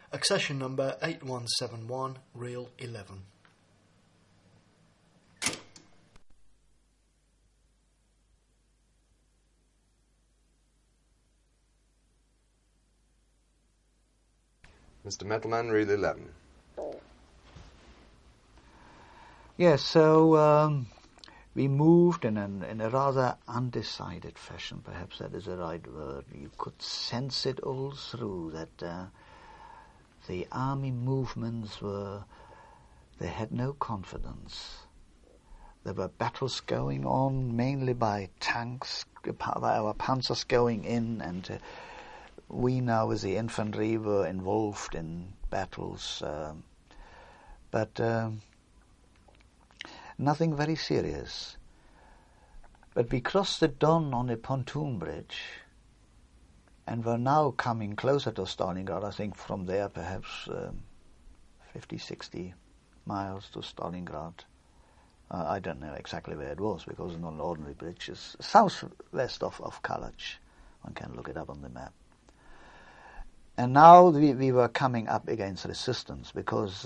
Accession number 8171, reel 11. Mr. Metalman, reel 11. Yes, so we moved in a rather undecided fashion, perhaps that is the right word. You could sense it all through, that the army movements they had no confidence. There were battles going on, mainly by tanks, by our panzers going in, and we now as the infantry were involved in battles, but nothing very serious. But we crossed the Don on a pontoon bridge and were now coming closer to Stalingrad. I think from there perhaps 50, 60 miles to Stalingrad. I don't know exactly where it was because it's not an ordinary bridge. It's southwest of Kalach. One can look it up on the map. And now we were coming up against resistance because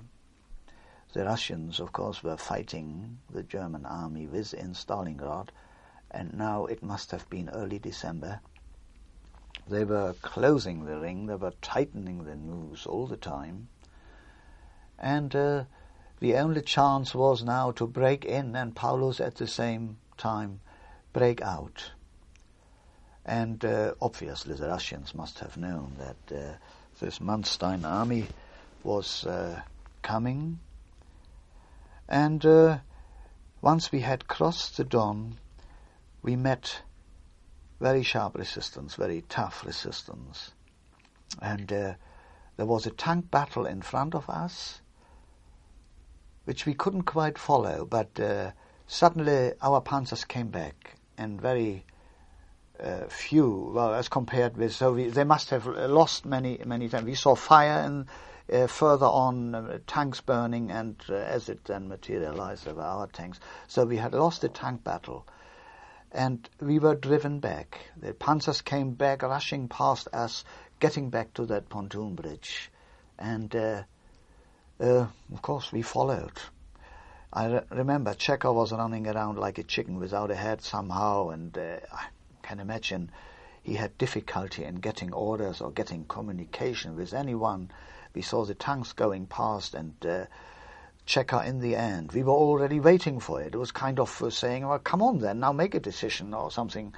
the Russians, of course, were fighting the German army within Stalingrad, and now it must have been early December. They were closing the ring, they were tightening the noose all the time, and the only chance was now to break in and Paulus at the same time break out. And obviously the Russians must have known that this Manstein army was coming. And once we had crossed the Don, we met very sharp resistance, very tough resistance. And there was a tank battle in front of us, which we couldn't quite follow, but suddenly our panzers came back, and very few, well, as compared with, so they must have lost many times. We saw fire and further on tanks burning, and as it then materialized over our tanks. So we had lost the tank battle, and we were driven back. The panzers came back, rushing past us, getting back to that pontoon bridge, and of course we followed. I remember Chekhov was running around like a chicken without a head somehow, and I can imagine he had difficulty in getting orders or getting communication with anyone. We saw the tanks going past, and Chekhov in the end, we were already waiting for it. It was kind of saying, well, come on then, now make a decision or something,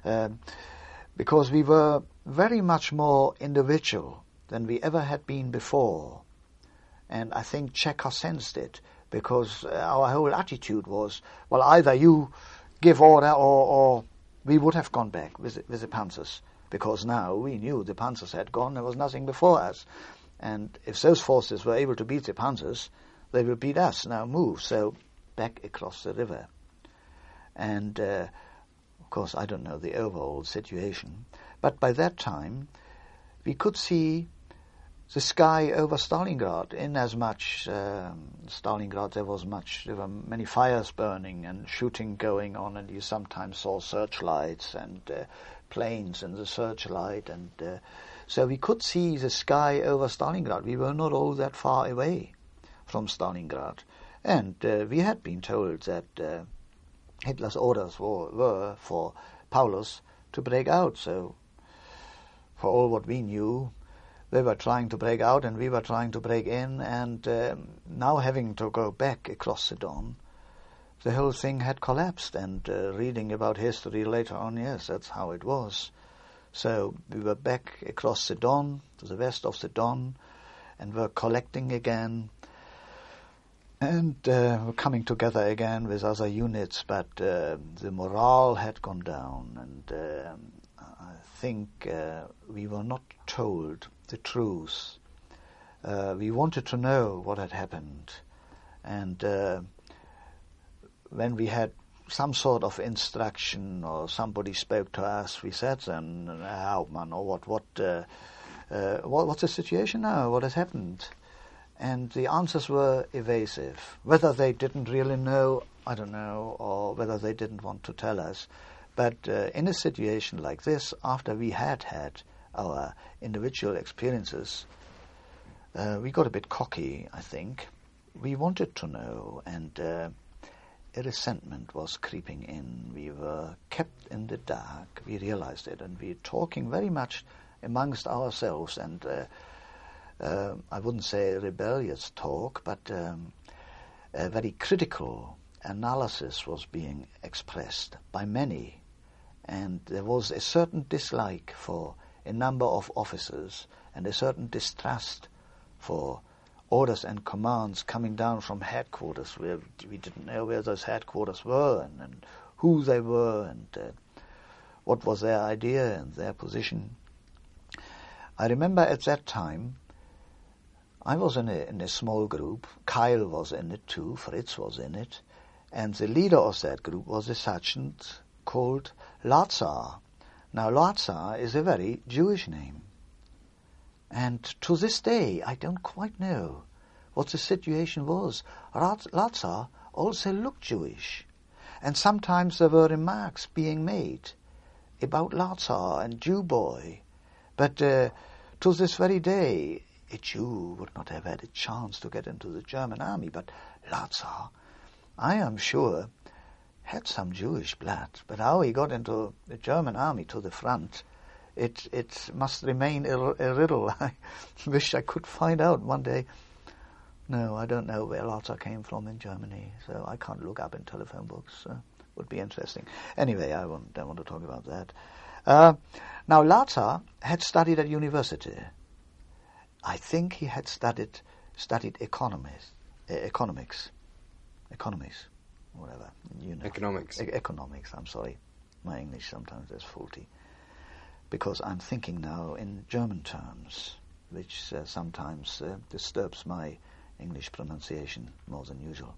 because we were very much more individual than we ever had been before. And I think Chekhov sensed it, because our whole attitude was, well, either you give order or we would have gone back with the panzers, because now we knew the panzers had gone, there was nothing before us. And if those forces were able to beat the panzers, they would beat us. Now move. So back across the river. And, of course, I don't know the overall situation. But by that time, we could see the sky over Stalingrad, inasmuch Stalingrad there were many fires burning and shooting going on, and you sometimes saw searchlights and planes in the searchlight, and so we could see the sky over Stalingrad. We were not all that far away from Stalingrad, and we had been told that Hitler's orders were for Paulus to break out. So for all what we knew, they were trying to break out and we were trying to break in, and now having to go back across the Don, the whole thing had collapsed. And reading about history later on, yes, that's how it was. So we were back across the Don, to the west of the Don, and were collecting again, and were coming together again with other units, but the morale had gone down, and I think we were not told the truth. We wanted to know what had happened, and when we had some sort of instruction or somebody spoke to us, we said then, Hauptmann, or what's the situation now? What has happened? And the answers were evasive. Whether they didn't really know, I don't know, or whether they didn't want to tell us. But in a situation like this, after we had our individual experiences, we got a bit cocky, I think. We wanted to know, and a resentment was creeping in. We were kept in the dark. We realized it, and we were talking very much amongst ourselves, and I wouldn't say rebellious talk, but a very critical analysis was being expressed by many, and there was a certain dislike for a number of officers and a certain distrust for orders and commands coming down from headquarters, where we didn't know where those headquarters were and who they were and what was their idea and their position. I remember at that time I was in a small group. Kyle was in it too, Fritz was in it, and the leader of that group was a sergeant called Lazar. Now Lazar is a very Jewish name. And to this day, I don't quite know what the situation was. Lazar also looked Jewish. And sometimes there were remarks being made about Lazar and Jew boy. But to this very day, a Jew would not have had a chance to get into the German army. But Lazar, I am sure, had some Jewish blood. But how he got into the German army to the front, it must remain a riddle. I wish I could find out one day. No, I don't know where Lazar came from in Germany, so I can't look up in telephone books. Would be interesting. Anyway, I don't want to talk about that. Now, Lazar had studied at university. I think he had studied economics, whatever. You know. Economics, I'm sorry. My English sometimes is faulty. Because I'm thinking now in German terms, which sometimes disturbs my English pronunciation more than usual.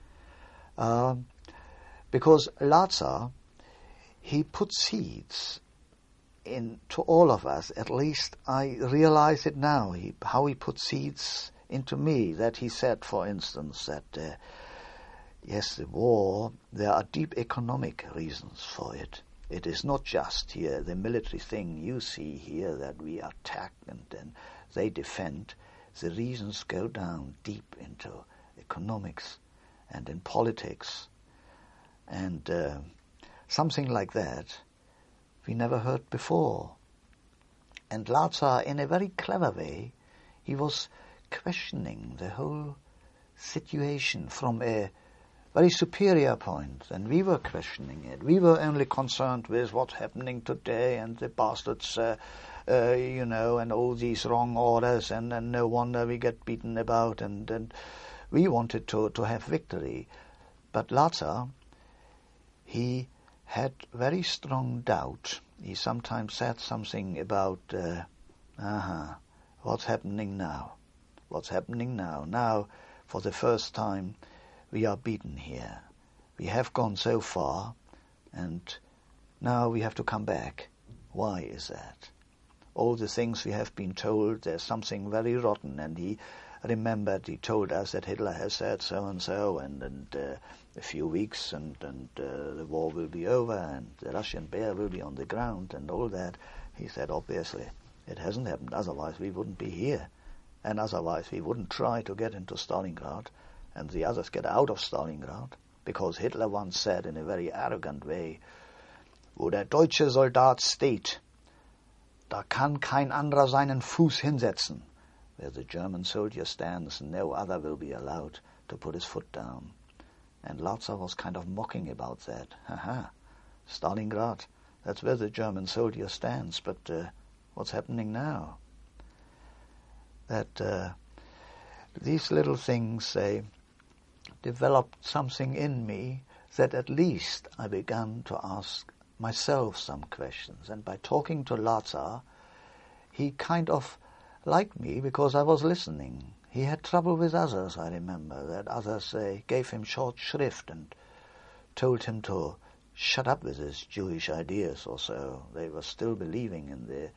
Because Lazar, he put seeds into all of us. At least I realize it now, how he put seeds into me. That he said, for instance, that yes, the war, there are deep economic reasons for it. It is not just here the military thing you see here that we attack and then they defend. The reasons go down deep into economics and in politics. And something like that we never heard before. And Lazar, in a very clever way, he was questioning the whole situation from a very superior point, and we were questioning it. We were only concerned with what's happening today and the bastards, and all these wrong orders, and no wonder we get beaten about, and we wanted to have victory. But Lazar, he had very strong doubt. He sometimes said something about, what's happening now? What's happening now? Now, for the first time, we are beaten here. We have gone so far, and now we have to come back. Why is that? All the things we have been told, there's something very rotten, and he remembered, he told us that Hitler has said so-and-so, and a few weeks, and the war will be over, and the Russian bear will be on the ground, and all that. He said, obviously, it hasn't happened, otherwise we wouldn't be here, and otherwise we wouldn't try to get into Stalingrad, and the others get out of Stalingrad, because Hitler once said in a very arrogant way, wo der deutsche Soldat steht, da kann kein anderer seinen Fuß hinsetzen. Where the German soldier stands, no other will be allowed to put his foot down. And Lazar was kind of mocking about that. Stalingrad, that's where the German soldier stands, but what's happening now? That these little things, they developed something in me that at least I began to ask myself some questions. And by talking to Lazar, he kind of liked me because I was listening. He had trouble with others, I remember, that others gave him short shrift and told him to shut up with his Jewish ideas or so. They were still believing in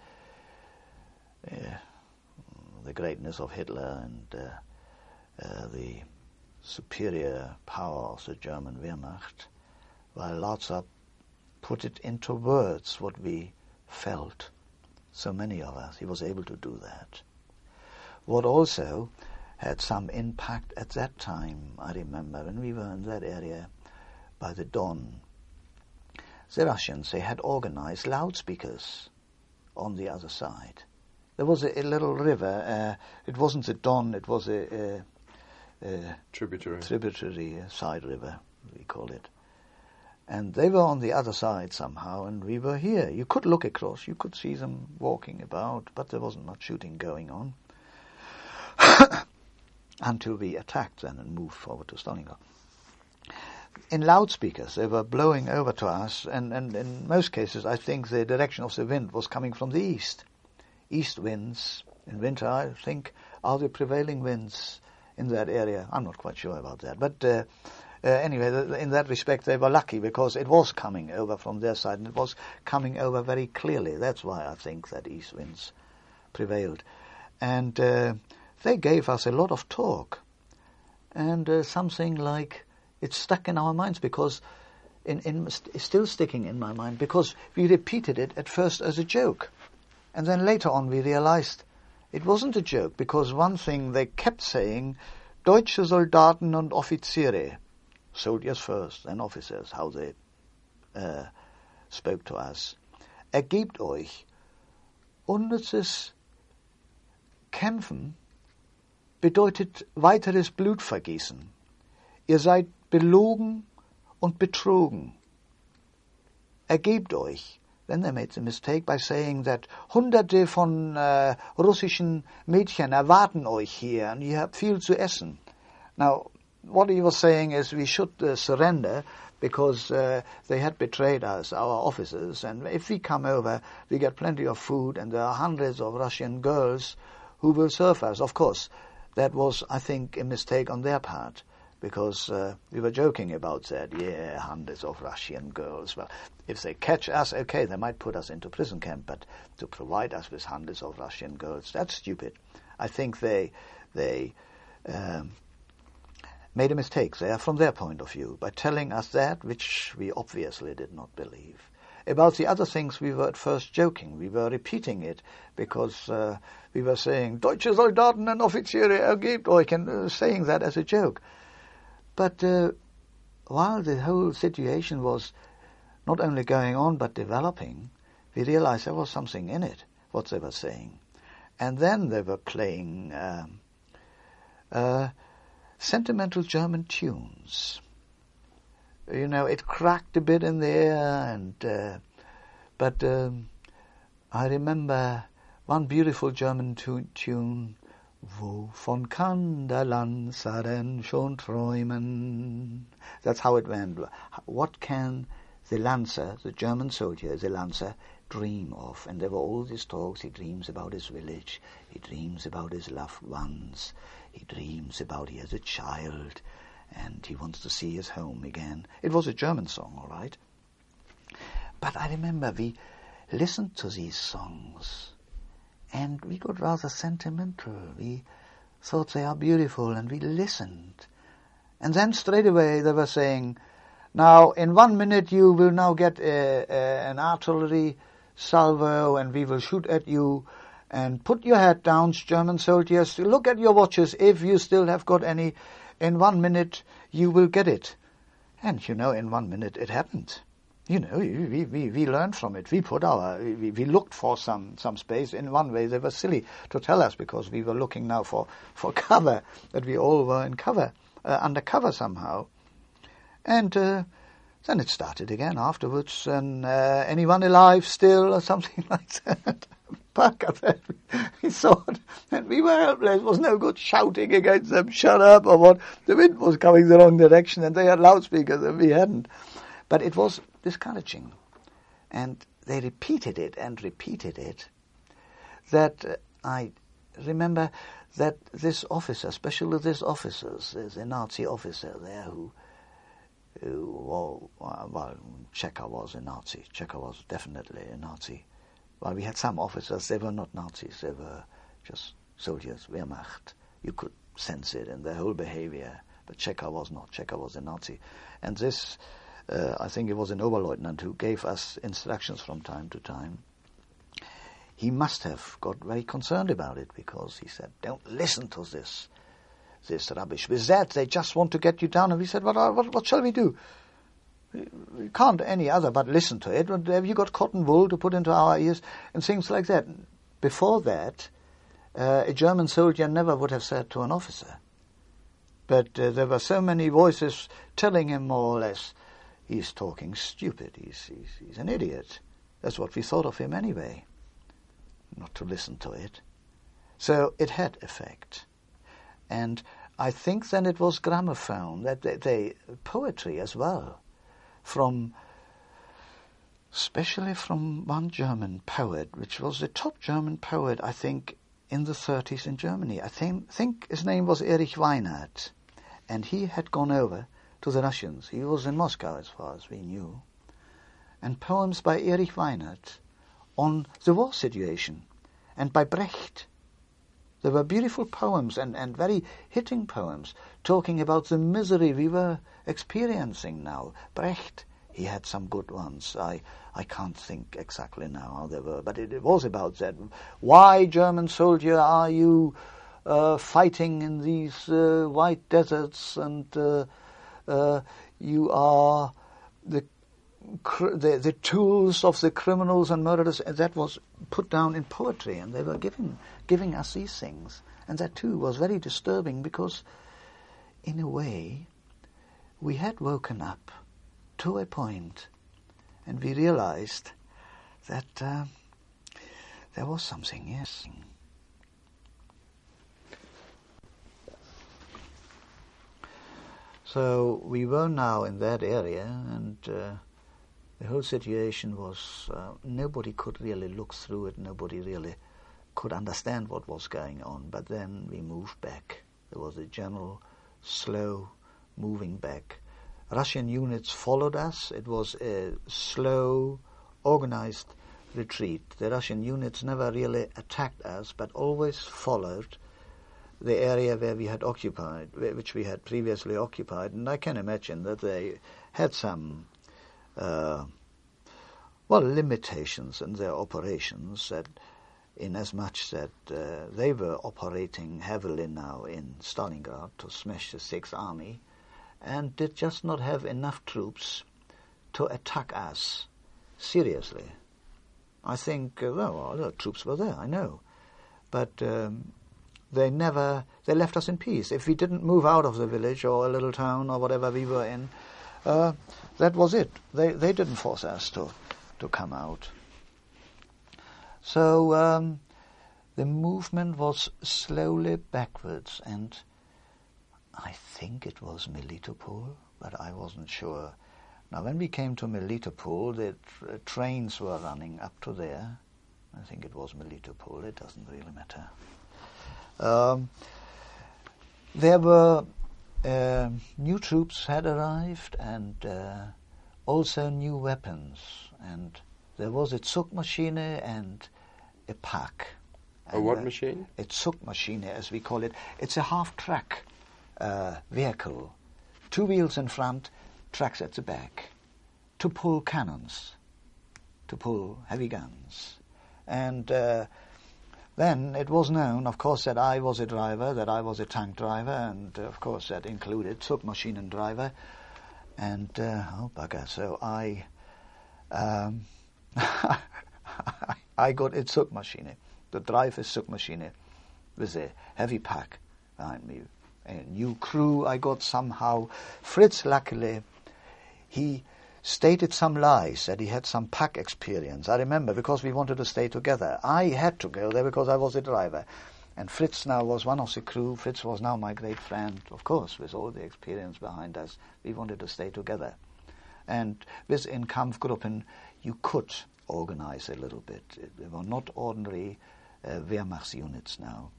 the greatness of Hitler and the superior power of the German Wehrmacht, while Lazar put it into words what we felt. So many of us, he was able to do that. what also had some impact at that time, I remember, when we were in that area by the Don, the Russians, they had organized loudspeakers on the other side. There was a little river. It wasn't the Don, it was a tributary, a side river, we call it. And they were on the other side somehow, and we were here. You could look across, you could see them walking about, but there wasn't much shooting going on until we attacked then and moved forward to Stalingrad. In loudspeakers, they were blowing over to us, and in most cases, I think the direction of the wind was coming from the east. East winds, in winter, I think, are the prevailing winds in that area. I'm not quite sure about that, but anyway, in that respect, they were lucky because it was coming over from their side, and it was coming over very clearly. That's why I think that east winds prevailed. And they gave us a lot of talk, and something like, it stuck in our minds because, still sticking in my mind, because we repeated it at first as a joke. And then later on we realized it wasn't a joke, because one thing they kept saying, Deutsche Soldaten und Offiziere, soldiers first, then officers, how they spoke to us. Ergebt euch. Unnützes Kämpfen bedeutet weiteres Blutvergießen. Ihr seid belogen und betrogen. Ergebt euch. Then they made the mistake by saying that Hunderte von russischen Mädchen erwarten euch hier and you have viel zu essen. Now, what he was saying is we should surrender because they had betrayed us, our officers, and if we come over, we get plenty of food and there are hundreds of Russian girls who will serve us. Of course, that was, I think, a mistake on their part, because we were joking about that. Yeah, hundreds of Russian girls. Well, if they catch us, okay, they might put us into prison camp, but to provide us with hundreds of Russian girls, that's stupid. I think they made a mistake there from their point of view by telling us that, which we obviously did not believe. About the other things, we were at first joking. We were repeating it because we were saying, Deutsche Soldaten und Offiziere, ergebt euch, and saying that as a joke. But while the whole situation was not only going on but developing, we realized there was something in it, what they were saying. And then they were playing sentimental German tunes. You know, it cracked a bit in the air, and but I remember one beautiful German tune, Wovon kann der Lanzer denn schon träumen? That's how it went. What can the Lancer, the German soldier, the Lancer, dream of? And there were all these talks. He dreams about his village. He dreams about his loved ones. He dreams about he has a child, and he wants to see his home again. It was a German song, all right. But I remember we listened to these songs, and we got rather sentimental. We thought they are beautiful, and we listened. And then straight away they were saying, now in 1 minute you will now get an artillery salvo, and we will shoot at you. And put your head down, German soldiers. Look at your watches. If you still have got any, in 1 minute you will get it. And you know, in 1 minute it happened. You know, we learned from it. We looked for some space. In one way they were silly to tell us, because we were looking now for cover, that we all were in cover, under cover somehow. And then it started again afterwards, and anyone alive still, or something like that. We thought, and we were helpless. It was no good shouting against them, shut up, or what. The wind was coming the wrong direction, and they had loudspeakers, and we hadn't. But it was discouraging. And they repeated it, that I remember that this officer, especially this officer, there's a Nazi officer there who Cheka was a Nazi. Cheka was definitely a Nazi. Well, we had some officers, they were not Nazis, they were just soldiers, Wehrmacht. You could sense it in their whole behavior, but Cheka was not. Cheka was a Nazi. And this, I think it was an Oberleutnant who gave us instructions from time to time. he must have got very concerned about it, because he said, don't listen to this rubbish. With that, they just want to get you down. And we said, what shall we do? We can't any other but listen to it. Have you got cotton wool to put into our ears? And things like that. Before that, a German soldier never would have said to an officer. But there were so many voices telling him more or less, he's talking stupid, he's an idiot. That's what we thought of him anyway, not to listen to it. So it had effect. And I think then it was gramophone, that they poetry as well, especially from one German poet, which was the top German poet, I think, in the 30s in Germany. I think his name was Erich Weinert, and he had gone over to the Russians. He was in Moscow, as far as we knew. And poems by Erich Weinert on the war situation, and by Brecht. There were beautiful poems and very hitting poems talking about the misery we were experiencing now. Brecht, he had some good ones. I can't think exactly now how they were, but it was about that. Why, German soldier, are you fighting in these white deserts, and you are the tools of the criminals and murderers? And that was put down in poetry, and they were giving us these things. And that too was very disturbing, because in a way we had woken up to a point, and we realized that there was something, yes. So we were now in that area, and the whole situation was, nobody could really look through it, nobody really could understand what was going on. But then we moved back. There was a general slow moving back. Russian units followed us. It was a slow, organized retreat. The Russian units never really attacked us, but always followed the area where we had occupied, which we had previously occupied. And I can imagine that they had some limitations in their operations, that inasmuch that they were operating heavily now in Stalingrad to smash the Sixth Army, and did just not have enough troops to attack us seriously. I think, the troops were there, I know, but they left us in peace. If we didn't move out of the village or a little town or whatever we were in, that was it. They didn't force us to come out. So the movement was slowly backwards, and I think it was Melitopol, but I wasn't sure. Now, when we came to Melitopol, the trains were running up to there. I think it was Melitopol. It doesn't really matter. There were new troops had arrived, and also new weapons. And there was a Zugmaschine and a Pak. A what machine? A Zugmaschine, as we call it. It's a half-track vehicle. 2 wheels in front, tracks at the back. To pull cannons, to pull heavy guns. And then it was known, of course, that I was a driver, that I was a tank driver, and of course that included Zugmaschinen driver. And, oh bugger, so I got a Zugmaschine. The drive is Zugmaschine with a heavy pack behind me. A new crew I got somehow. Fritz, luckily, he stated some lies, that he had some pack experience. I remember, because we wanted to stay together. I had to go there because I was a driver. And Fritz now was one of the crew. Fritz was now my great friend, of course, with all the experience behind us. We wanted to stay together. And within Kampfgruppen, you could organize a little bit. They were not ordinary Wehrmachtsunits now.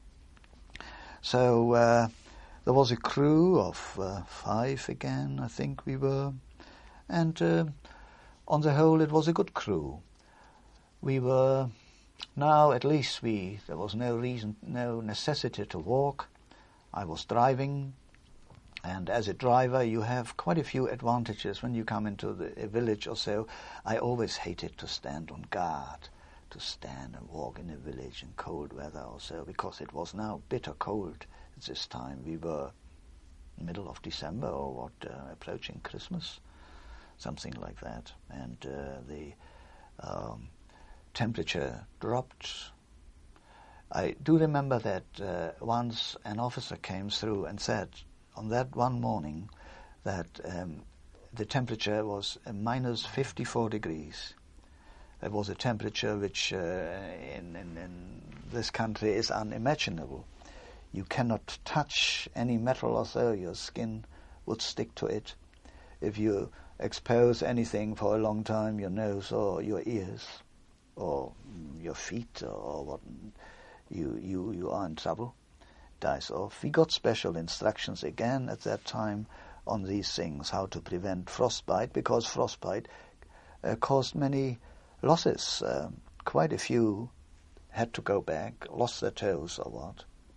So there was a crew of 5 again, I think we were. And on the whole, it was a good crew. We were now, at least there was no necessity to walk. I was driving, and as a driver, you have quite a few advantages when you come into a village or so. I always hated to stand on guard, to stand and walk in a village in cold weather or so, because it was now bitter cold at this time. We were middle of December or what, approaching Christmas, something like that, and the temperature dropped. I do remember that once an officer came through and said on that one morning that the temperature was minus 54 degrees. That was a temperature which in this country is unimaginable. You cannot touch any metal or so, your skin would stick to it. If you expose anything for a long time, your nose or your ears or your feet or what, you are in trouble. Dies off. We got special instructions again at that time on these things, how to prevent frostbite, because frostbite caused many losses. Quite a few had to go back, lost their toes or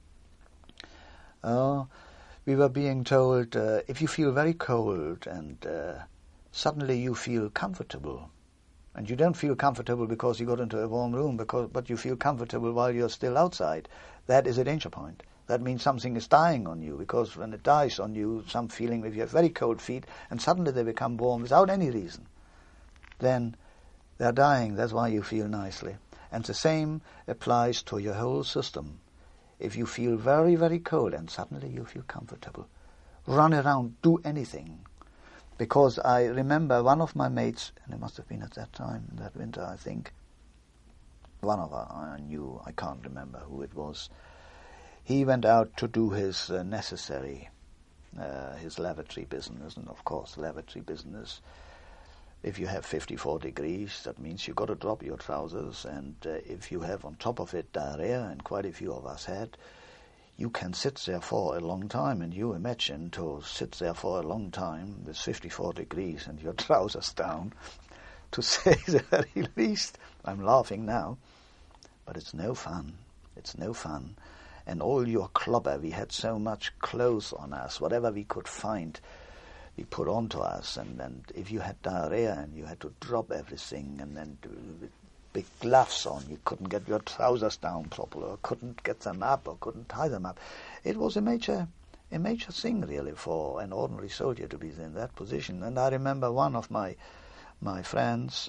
what. We were being told, if you feel very cold and suddenly you feel comfortable, and you don't feel comfortable because you got into a warm room, but you feel comfortable while you're still outside, that is a danger point. That means something is dying on you, because when it dies on you, some feeling, if you have very cold feet and suddenly they become warm without any reason, then they're dying. That's why you feel nicely. And the same applies to your whole system. If you feel very, very cold and suddenly you feel comfortable, run around, do anything. Because I remember one of my mates, and it must have been at that time, in that winter, I think, one of I knew, I can't remember who it was, he went out to do his necessary, his lavatory business, and of course lavatory business, if you have 54 degrees, that means you've got to drop your trousers, and if you have on top of it diarrhea, and quite a few of us had, you can sit there for a long time, and you imagine to sit there for a long time with 54 degrees and your trousers down, to say the very least. I'm laughing now, but it's no fun. It's no fun. And all your clobber, we had so much clothes on us, whatever we could find, we put onto us, and if you had diarrhea and you had to drop everything, and then with big gloves on, you couldn't get your trousers down properly, or couldn't get them up, or couldn't tie them up. It was a major thing, really, for an ordinary soldier to be in that position. And I remember one of my friends,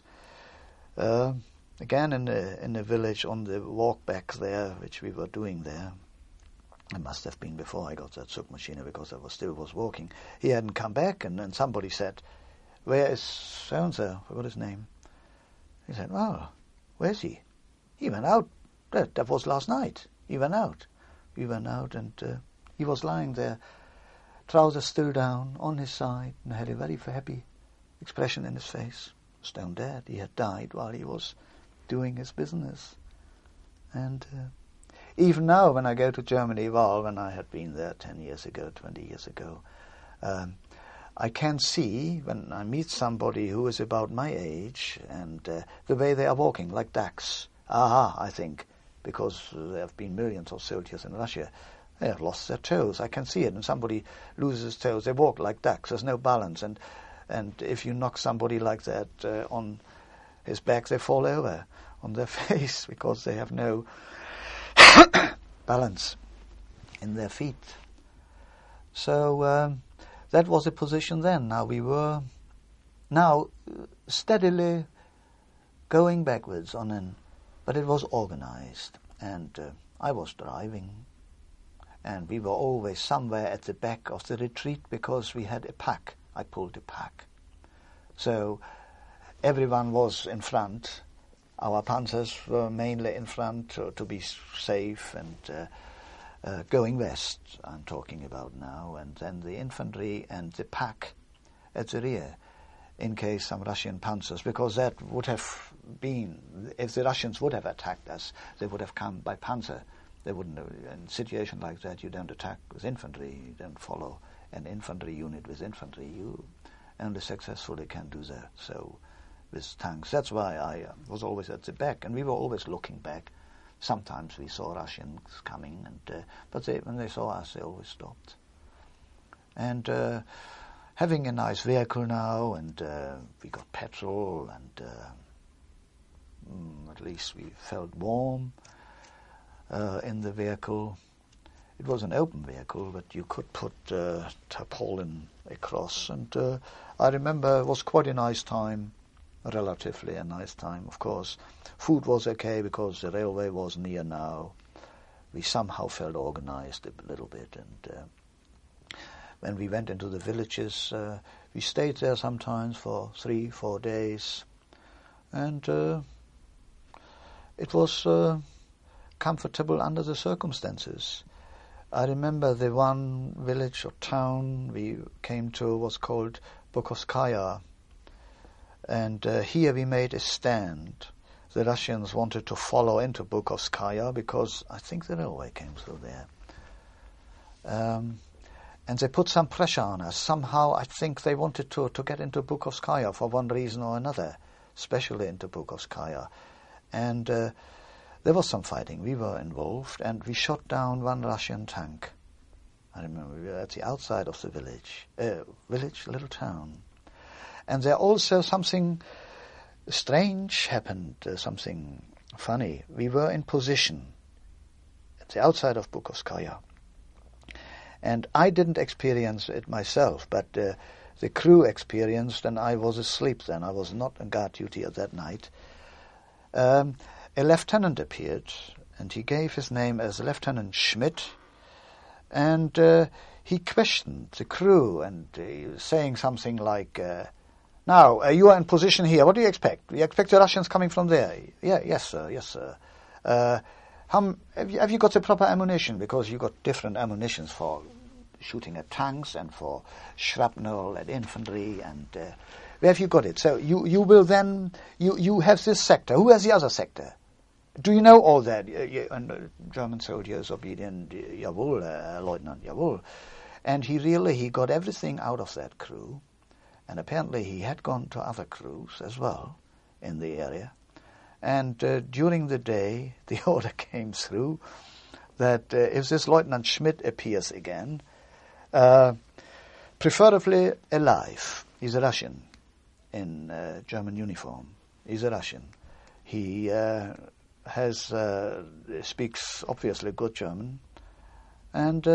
again in the village, on the walk back there, which we were doing there. It must have been before I got that Zugmaschine, because I still was walking. He hadn't come back, and then somebody said, "Where is so-and-so?" I forgot his name. He said, "Well, where's he?" He went out. That was last night. He went out. We went out, and he was lying there, trousers still down, on his side, and had a very happy expression in his face. Stone dead. He had died while he was doing his business. And even now, when I go to Germany, well, when I had been there 10 years ago, 20 years ago, I can see, when I meet somebody who is about my age, and the way they are walking, like ducks. I think, because there have been millions of soldiers in Russia, they have lost their toes. I can see it. And somebody loses his toes, they walk like ducks. There's no balance. And if you knock somebody like that on his back, they fall over on their face, because they have no balance in their feet. So that was the position then. Now we were steadily going backwards but it was organized, and I was driving, and we were always somewhere at the back of the retreat, because we had a pack. I pulled a pack. So everyone was in front. Our panzers were mainly in front to be safe, and going west, I'm talking about now, and then the infantry and the pack at the rear, in case some Russian panzers, because that would have been, if the Russians would have attacked us, they would have come by panzer. They wouldn't have, in a situation like that, you don't attack with infantry, you don't follow an infantry unit with infantry, you only successfully can do that. So with tanks, that's why I was always at the back, and we were always looking back. Sometimes we saw Russians coming, and but when they saw us, they always stopped. And having a nice vehicle now, and we got petrol, and at least we felt warm in the vehicle. It was an open vehicle, but you could put tarpaulin across. And I remember it was quite a nice time, relatively a nice time, of course. Food was okay because the railway was near now. We somehow felt organized a little bit. And when we went into the villages, we stayed there sometimes for 3-4 days. And it was comfortable under the circumstances. I remember the one village or town we came to was called Bukovskaya, and here we made a stand. The Russians wanted to follow into Bukovskaya because I think the railway came through there. And they put some pressure on us. Somehow I think they wanted to get into Bukovskaya for one reason or another, especially into Bukovskaya. And there was some fighting. We were involved, and we shot down one Russian tank. I remember we were at the outside of the little town. And there also something strange happened, something funny. We were in position at the outside of Bukovskaya. And I didn't experience it myself, but the crew experienced, and I was asleep then. I was not on guard duty at that night. A lieutenant appeared, and he gave his name as Lieutenant Schmidt, and he questioned the crew, and he was saying something like, now, you are in position here. What do you expect? Do you expect the Russians coming from there? Yes, sir. Have you got the proper ammunition? Because you got different ammunitions for shooting at tanks and for shrapnel at infantry, and where have you got it? So you will then, you have this sector. Who has the other sector? Do you know all that? And German soldiers obedient, jawohl, Lieutenant, jawohl. And he got everything out of that crew, and apparently he had gone to other crews as well in the area. And during the day, the order came through that if this Lieutenant Schmidt appears again, preferably alive. He's a Russian in German uniform. He's a Russian. He speaks obviously good German, and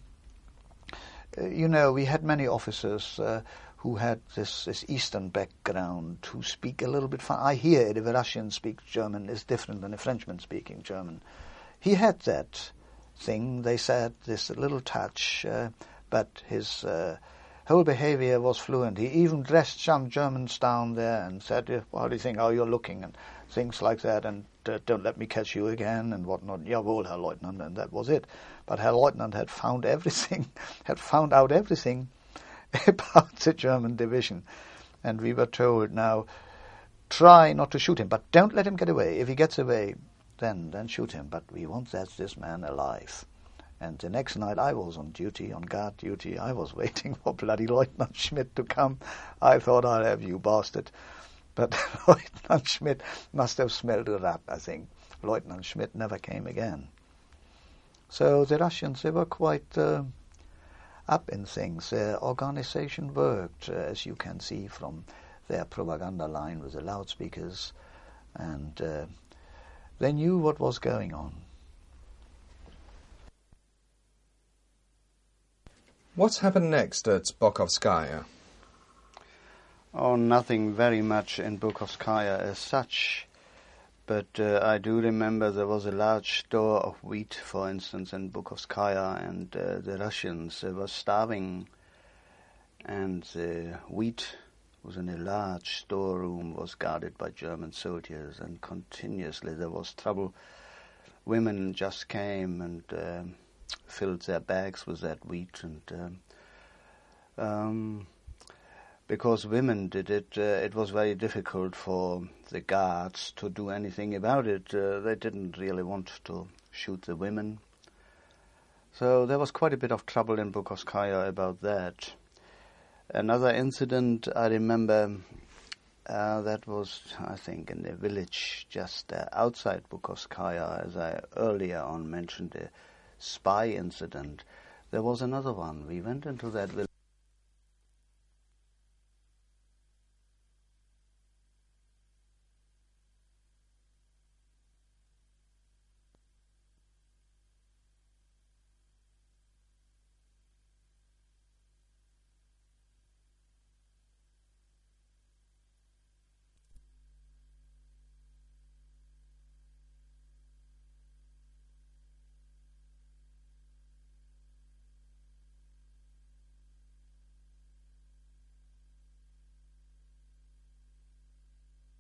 we had many officers who had this Eastern background who speak a little bit. I hear it if a Russian speaks German is different than a Frenchman speaking German. He had that thing. They said this little touch, but his whole behavior was fluent. He even dressed some Germans down there and said, "How do you think? How you're looking?" and things like that. And don't let me catch you again and whatnot. Jawohl, Herr Leutnant, and that was it. But Herr Leutnant had found out everything about the German division. And we were told, now, try not to shoot him, but don't let him get away. If he gets away, then shoot him. But we want this man alive. And the next night I was on duty, on guard duty. I was waiting for bloody Lieutenant Schmidt to come. I thought, I'll have you bastard. But Lieutenant Schmidt must have smelled a rat, I think. Lieutenant Schmidt never came again. So the Russians, they were quite up in things. Their organization worked, as you can see from their propaganda line with the loudspeakers, and they knew what was going on. What happened next at Bukovskaya? Oh, nothing very much in Bukovskaya as such, but I do remember there was a large store of wheat, for instance, in Bukovskaya, and the Russians were starving, and the wheat was in a large storeroom, was guarded by German soldiers, and continuously there was trouble. Women just came and filled their bags with that wheat, and because women did it, it was very difficult for the guards to do anything about it. They didn't really want to shoot the women. So there was quite a bit of trouble in Bukovskaya about that. Another incident I remember, that was, I think, in a village just outside Bukovskaya, as I earlier on mentioned, a spy incident. There was another one. We went into that village.